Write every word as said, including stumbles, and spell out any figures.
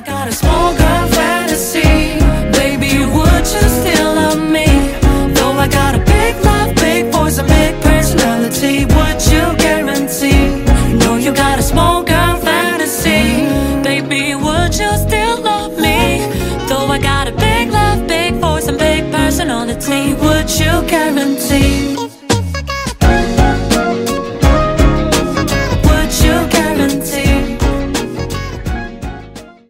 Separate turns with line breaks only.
got a small girl fantasy. Baby, would you still love me? Though I got a big love, big voice, and big personality, would you guarantee? Know you got a small girl fantasy. Baby, would you still love me? Though I got a big love, big voice, and big personality, would you guarantee?